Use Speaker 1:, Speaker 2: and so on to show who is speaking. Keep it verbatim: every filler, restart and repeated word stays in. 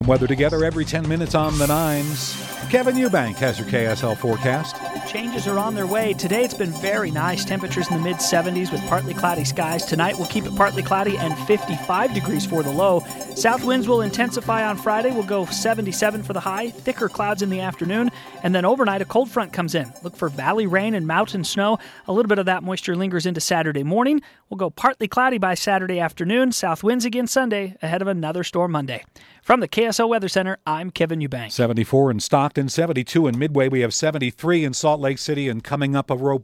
Speaker 1: Weather together every ten minutes on the nines. Kevin Eubank has your K S L forecast.
Speaker 2: Changes are on their way. Today it's been very nice. Temperatures in the mid seventies with partly cloudy skies. Tonight we'll keep it partly cloudy and fifty-five degrees for the low. South winds will intensify on Friday. We'll go seventy-seven for the high. Thicker clouds in the afternoon. And then overnight a cold front comes in. Look for valley rain and mountain snow. A little bit of that moisture lingers into Saturday morning. We'll go partly cloudy by Saturday afternoon. South winds again Sunday ahead of another storm Monday. From the K S L Weather Center, I'm Kevin Eubank.
Speaker 1: seventy-four in Stockton, seventy-two in Midway. We have seventy-three in Salt Lake City, and coming up a rope.